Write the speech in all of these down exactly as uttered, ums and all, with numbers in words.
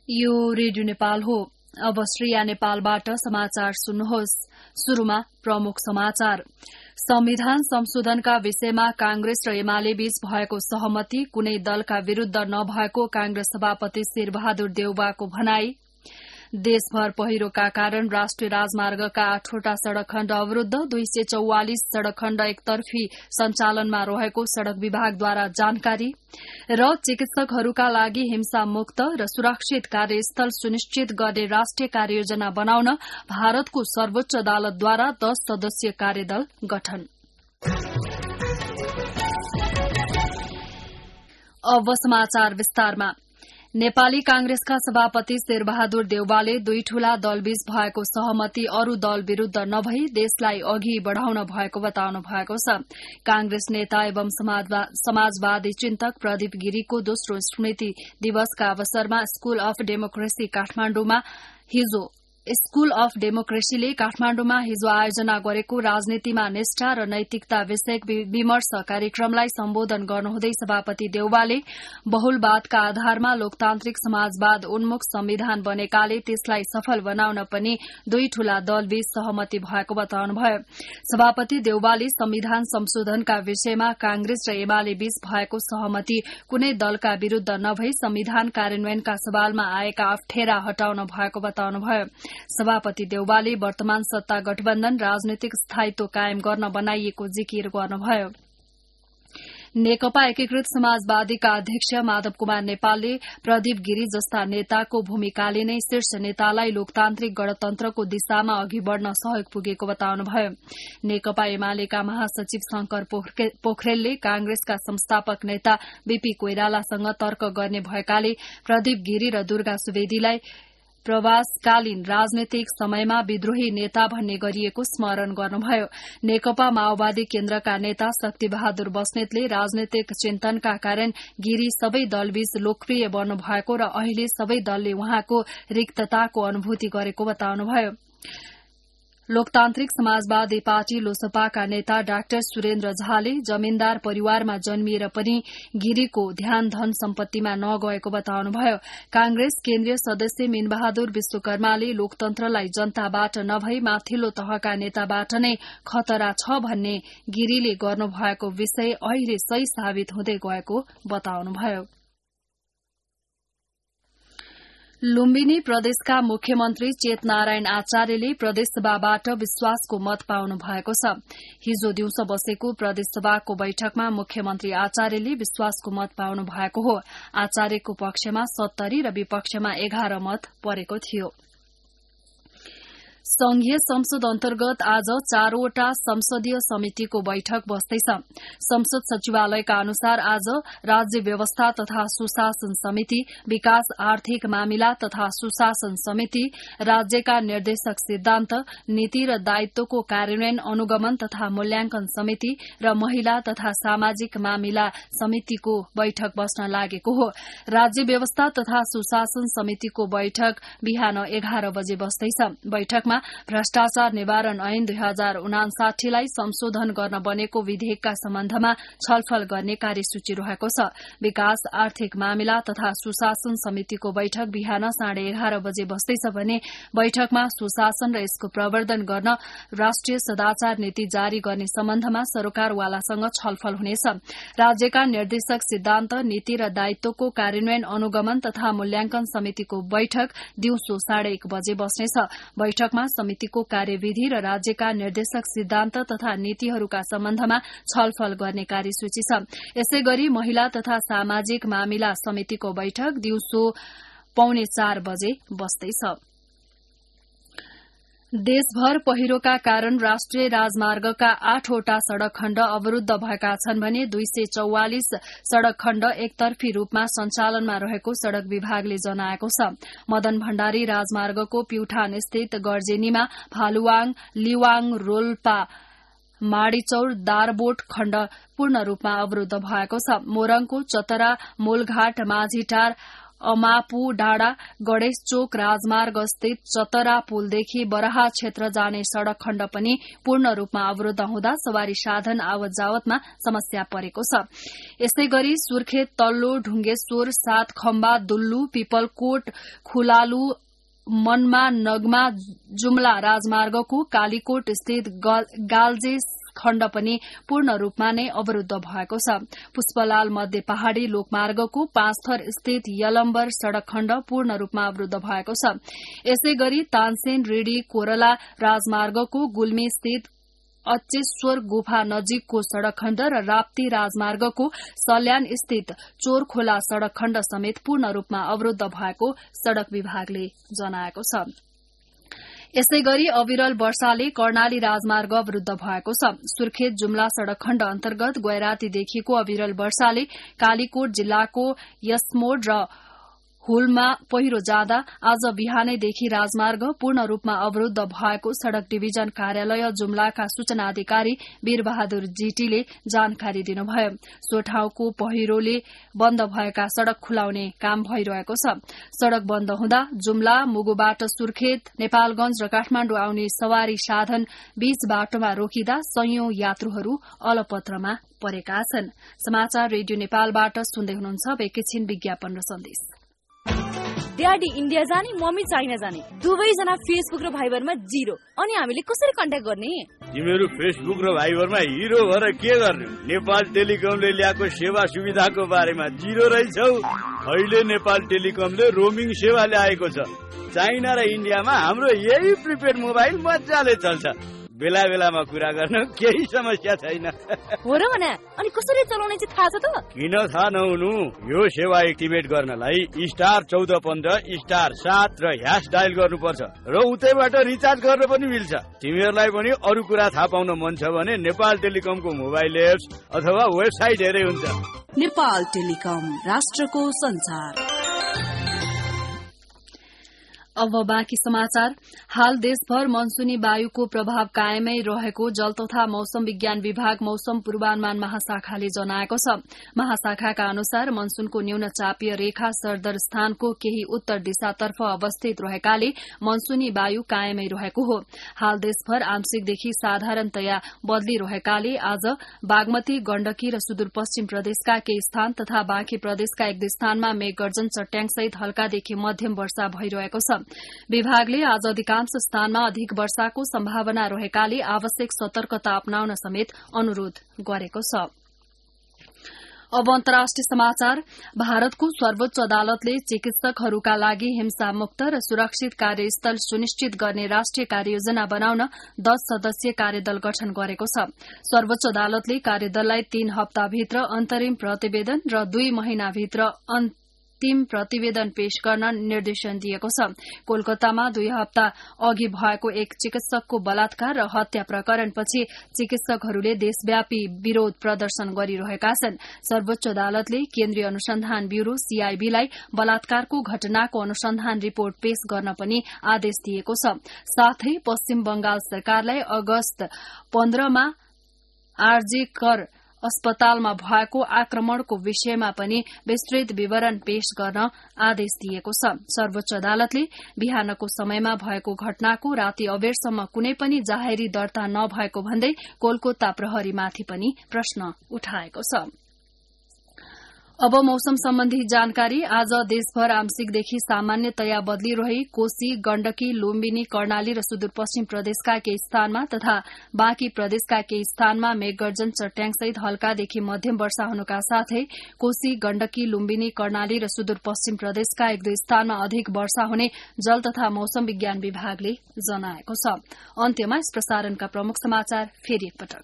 यो रेडियो नेपाल हो। अब श्रेया नेपालबाट समाचार सुन्नुहोस्। शुरूमा प्रमुख समाचार। संविधान संशोधनका विषयमा कांग्रेस र एमाले बीच भएको सहमति कुनै दलका विरूद्ध नभएको कांग्रेस सभापति शेरबहादुर देउवाको भनाई। देशभर पहिरोका कारण राष्ट्रिय राजमार्गका आठवटा सड़क खण्ड अवरूद्ध, दुई सय चौवालिस सड़क खण्ड एकतर्फी सञ्चालनमा रहेको सड़क विभागद्वारा जानकारी। र चिकित्सकहरूका लागि हिंसा मुक्त र सुरक्षित कार्यस्थल सुनिश्चित गर्ने राष्ट्रिय कार्ययोजना बनाउन भारतको सर्वोच्च अदालतद्वारा दश सदस्यीय कार्यदल गठन। अब समाचार विस्तारमा। नेपाली कांग्रेसका सभापति शेरबहादुर देउवाले दुई ठूला दलबीच भएको सहमति अरू दल विरूद्ध नभई देशलाई अघि बढ़ाउन भएको बताउनु भएको छ। कांग्रेस नेता एवं समाजवादी चिन्तक प्रदीप गिरीको दोस्रो स्मृति दिवसका अवसरमा स्कूल अफ डेमोक्रेसी काठमाण्डुमा हिजो स्कूल अफ डेमोक्रेसीले काठमाण्डुमा हिजो आयोजना गरेको राजनीतिमा निष्ठा र नैतिकता विषयक विमर्श कार्यक्रमलाई सम्बोधन गर्नुहुँदै सभापति देउवाले बहुलवादका आधारमा लोकतान्त्रिक समाजवाद उन्मुख संविधान बनेकाले त्यसलाई सफल बनाउन पनि दुई ठूला दलबीच सहमति भएको बताउनुभयो। सभापति देउवाले संविधान संशोधनका विषयमा कांग्रेस र एमाले बीच भएको सहमति कुनै दलका विरूद्ध नभई संविधान कार्यान्वयनका सवालमा आएका अप्ठेरा हटाउन भएको बताउनुभयो। सभापति देउवाले वर्तमान सत्ता गठबन्धन राजनैतिक स्थायित्व कायम गर्न बनाइएको जिकिर गर्नुभयो। नेकपा एकीकृत समाजवादीका अध्यक्ष माधव कुमार नेपालले प्रदीप गिरी जस्ता नेताको भूमिकाले नै शीर्ष नेतालाई लोकतान्त्रिक गणतन्त्रको दिशामा अघि बढ़न सहयोग पुगेको बताउनुभयो। नेकपा एमालेका महासचिव शंकर पोखरेलले कांग्रेसका संस्थापक नेता बीपी कोइरालासँग तर्क गर्ने भएकाले प्रदीप गिरी र दुर्गा सुवेदीलाई प्रवासकालीन राजनैतिक समयमा विद्रोही नेता भन्ने गरिएको स्मरण गर्नुभयो। नेकपा माओवादी केन्द्रका नेता शक्ति बहादुर बस्नेतले राजनैतिक चिन्तनका कारण गिरी सबै दलबीच लोकप्रिय बन्नु भएको र अहिले सबै दलले उहाँको रिक्तताको अनुभूति गरेको बताउनुभयो। लोकतान्त्रिक समाजवादी पार्टी लोसपाका नेता डाक्टर सुरेन्द्र झाले जमीनदार परिवारमा जन्मिएर पनि गिरीको ध्यान धन सम्पत्तिमा नगएको बताउनुभयो। कांग्रेस केन्द्रीय सदस्य मीनबहादुर विश्वकर्माले लोकतन्त्रलाई जनताबाट नभई माथिल्लो तहका नेताबाट नै खतरा छ भन्ने गिरीले गर्नुभएको विषय अहिले सही साबित हुँदै गएको बताउनुभयो। लुम्बिनी प्रदेशका मुख्यमन्त्री चेतनारायण आचार्यले प्रदेशसभाबाट विश्वासको मत पाउनु भएको छ। हिजो दिउँसो बसेको प्रदेशसभाको बैठकमा मुख्यमन्त्री आचार्यले विश्वासको मत पाउनु भएको हो। आचार्यको पक्षमा सत्तरी र विपक्षमा एघार मत परेको थियो। संघीय संसद अन्तर्गत आज चारवटा संसदीय समितिको बैठक बस्दैछ। संसद सचिवालयका अनुसार आज राज्य व्यवस्था तथा सुशासन समिति, विकास आर्थिक मामिला तथा सुशासन समिति, राज्यका निर्देशक सिद्धान्त, नीति र दायित्वको कार्यान्वयन अनुगमन तथा मूल्याङ्कन समिति र महिला तथा सामाजिक मामिला समितिको बैठक बस्न लागेको हो। राज्य व्यवस्था तथा सुशासन समितिको बैठक बिहान एघार बजे बस्दैछ। बैठकमा भ्रष्टाचार निवारण ऐन दुई हजार उनासाठीलाई संशोधन गर्न बनेको विधेयकका सम्बन्धमा छलफल गर्ने कार्यसूची रहेको छ। विकास आर्थिक मामिला तथा सुशासन समितिको बैठक बिहान साढे एघार बजे बस्दैछ भने बैठकमा सुशासन र यसको प्रवर्धन गर्न राष्ट्रिय सदाचार नीति जारी गर्ने सम्बन्धमा सरकारवालासँग छलफल हुनेछ। राज्यका निर्देशक सिद्धान्त, नीति र दायित्वको कार्यान्वयन अनुगमन तथा मूल्याङ्कन समितिको बैठक दिउँसो साढे एक बजे बस्नेछ। बैठकमा समितिको कार्यविधि र राज्यका निर्देशक सिद्धान्त तथा नीतिहरूका सम्बन्धमा छलफल गर्ने कार्यसूची छ। यसै गरी महिला तथा सामाजिक मामिला समितिको बैठक दिउँसो पौने चार बजे बस्दैछ। देशभर पहिरोका कारण राष्ट्रिय राजमार्गका आठवटा सड़क खण्ड अवरूद्ध भएका छन् भने दुई सय चौवालिस सड़क खण्ड एकतर्फी रूपमा सञ्चालनमा रहेको सड़क विभागले जनाएको छ। मदन भण्डारी राजमार्गको प्युठान स्थित गर्जेनीमा भालुवाङ, लिवाङ, रोल्पा, माडीचौर, दारबोट खण्ड पूर्ण रूपमा अवरूद्ध भएको छ। मोरङको चतरा, मोलघाट, माझीटार, अमापु डाँडा गणेश चोक राजमार्ग स्थित चतरा पुलदेखि बराहा क्षेत्र जाने सड़क खण्ड पनि पूर्ण रूपमा अवरूद्ध हुँदा सवारी साधन आवत जावतमा समस्या परेको छ। यसै गरी सुर्खेत तल्लो ढुंगेश्वर सात खम्बा दुल्लु पिपलकोट खुलालु मनमा नगमा जुम्ला राजमार्गको कालीकोट स्थित गाल्जे खण्ड पनि पूर्ण रूपमा नै अवरूद्ध भएको छ। पुष्पलाल मध्य पहाड़ी लोकमार्गको पाँचथर स्थित यलम्बर सड़क खण्ड पूर्ण रूपमा अवरूद्ध भएको छ। यसै गरी तानसेन रेडी कोरला राजमार्गको गुल्मी स्थित अचेश्वर गुफा नजिकको सड़क खण्ड र राप्ती राजमार्गको सल्यान स्थित चोरखोला सड़क खण्ड समेत पूर्ण रूपमा अवरूद्ध भएको सड़क विभागले जनाएको छ। यसै गरी अविरल वर्षाले कर्णाली राजमार्ग अवरूद्ध भएको छ। सुर्खेत जुम्ला सड़क खण्ड अन्तर्गत गैरातीदेखिको अविरल वर्षाले कालीकोट जिल्लाको यसमोड र हुलमा पहिरो जाँदा आज बिहानैदेखि राजमार्ग पूर्ण रूपमा अवरूद्ध भएको सड़क डिभिजन कार्यालय जुम्लाका सूचना अधिकारी वीरबहादुर जीटीले जानकारी दिनुभयो। सो ठाउँको पहिरोले बन्द भएका सड़क खुलाउने काम भइरहेको छ। सड़क बन्द हुँदा जुम्ला मुगुबाट सुर्खेत नेपालगंज र काठमाण्डु आउने सवारी साधन बीच बाटोमा रोकिँदा सयौं यात्रुहरू अलपत्रमा परेका छन्। समाचार रेडियो नेपालबाट सुन्दै हुनुहुन्छ। अब एकैछिन विज्ञापन र सन्देश। ड्याडी इन्डिया जाने मम्मी चाइना जाने दुवैजना फेसबुक र भाइबरमा जिरो, अनि हामीले कसरी कन्ट्याक्ट गर्ने? तिमीहरू फेसबुक र भाइबरमा हिरो भएर के गर्ने? नेपाल टेलिकमले ल्याएको सेवा सुविधाको बारेमा जिरो रहेछौ। अहिले नेपाल टेलिकमले रोमिङ सेवा ल्याएको छ। चाइना र इन्डियामा हाम्रो यही प्रिपेड मोबाइल मजाले चल्छ। बेला बेलामा कुरा गर्न केही समस्या छैन। हो र भने अनि कसरी चलाउने चाहिँ थाहा छ त? किन थाहा नहुनु? यो सेवा एक्टिभेट गर्नलाई स्टार चौध पन्ध्र स्टार सात र ह्यास डायल गर्नुपर्छ र उतैबाट रिचार्ज गर्न पनि मिल्छ। तिमीहरूलाई पनि अरू कुरा थाहा पाउन मन छ भने नेपाल टेलिकमको मोबाइल एप्स अथवा वेबसाइट हेरे हुन्छ। नेपाल टेलिकम, राष्ट्रको संचार। अब बाँकी समाचार। हाल देशभर मनसूनी वायुको प्रभाव कायमै रहेको जल तथा मौसम विज्ञान विभाग मौसम पूर्वानुमान महाशाखाले जनाएको छ। महाशाखाका अनुसार मनसूनको न्यून चापीय रेखा सरदर स्थानको केही उत्तर दिशातर्फ अवस्थित रहेकाले मनसूनी वायु कायमै रहेको हो। हाल देशभर आंशिकदेखि साधारणतया बदली रहेकाले आज बागमती गण्डकी र सुदूरपश्चिम प्रदेशका केही स्थान तथा बाँकी प्रदेशका एक दुई स्थानमा मेघगर्जन चट्याङसहित हल्कादेखि मध्यम वर्षा भइरहेको छ। विभागले आज अधिकांश स्थानमा अधिक वर्षाको सम्भावना रहेकाले आवश्यक सतर्कता अपनाउन समेत अनुरोध गरेको छ। अब अन्तर्राष्ट्रिय समाचार। भारतको सर्वोच्च अदालतले चिकित्सकहरूका लागि हिंसामुक्त र सुरक्षित कार्यस्थल सुनिश्चित गर्ने राष्ट्रिय कार्ययोजना बनाउन दश सदस्यीय कार्यदल गठन गरेको छ। सर्वोच्च अदालतले कार्यदललाई तीन हप्ताभित्र अन्तरिम प्रतिवेदन र दुई महिनाभित्र अन्तिम प्रतिवेदन पेश गर्न निर्देशन दिएको छ। कोलकातामा दुई हप्ता अघि भएको एक चिकित्सकको बलात्कार र हत्या प्रकरणपछि चिकित्सकहरूले देशव्यापी विरोध प्रदर्शन गरिरहेका छन्। सर्वोच्च अदालतले केन्द्रीय अनुसन्धान ब्यूरो सीआईबीलाई बलात्कारको घटनाको अनुसन्धान रिपोर्ट पेश गर्न पनि आदेश दिएको छ। साथै पश्चिम बंगाल सरकारलाई अगस्त पन्ध्रमा आरजे कर अस्पतालमा भएको आक्रमणको विषयमा पनि विस्तृत विवरण पेश गर्न आदेश दिएको छ। सर्वोच्च अदालतले बिहानको समयमा भएको घटनाको राति अबेरसम्म कुनै पनि जाहेरी दर्ता नभएको भन्दै कोलकाता प्रहरीमाथि पनि प्रश्न उठाएको छ। अब मौसम सम्बन्धी जानकारी। आज देशभर आंशिकदेखि सामान्यतया बदली रही कोशी गण्डकी लुम्बिनी कर्णाली र सुदूरपश्चिम प्रदेशका केही स्थानमा तथा बाँकी प्रदेशका केही स्थानमा मेघगर्जन चट्याङसहित हल्कादेखि मध्यम वर्षा हुनुका साथै कोशी गण्डकी लुम्बिनी कर्णाली र सुदूरपश्चिम प्रदेशका एक दुई स्थानमा अधिक वर्षा हुने जल तथा मौसम विज्ञान विभागले जनाएको छ। अन्त्यमा यस प्रसारणका प्रमुख समाचार फेरि एकपटक।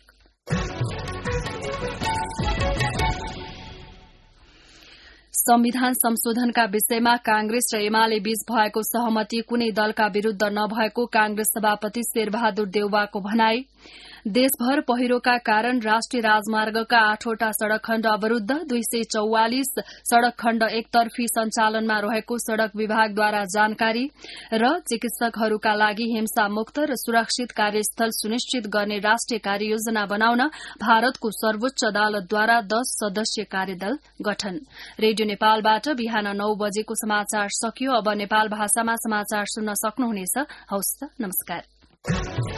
संविधान संशोधनका विषयमा कांग्रेस र एमाले बीच भएको सहमति कुनै दलका विरूद्ध नभएको कांग्रेस सभापति शेरबहादुर देउवाको भनाई। देशभर पहिरोका कारण राष्ट्रिय राजमार्गका आठवटा सड़क खण्ड अवरूद्ध दुई सय चौवालिस सड़क खण्ड एकतर्फी सञ्चालनमा रहेको सड़क विभागद्वारा जानकारी र चिकित्सकहरूका लागि हिंसा मुक्त र सुरक्षित कार्यस्थल सुनिश्चित गर्ने राष्ट्रिय कार्ययोजना बनाउन भारतको सर्वोच्च अदालतद्वारा दश सदस्यीय कार्यदल गठन। रेडियो नेपालबाट बिहान नौ बजेको समाचार सकियो। अब नेपाल भाषामा समाचार सुन्न सक्नुहुनेछ। हवस् त, नमस्कार।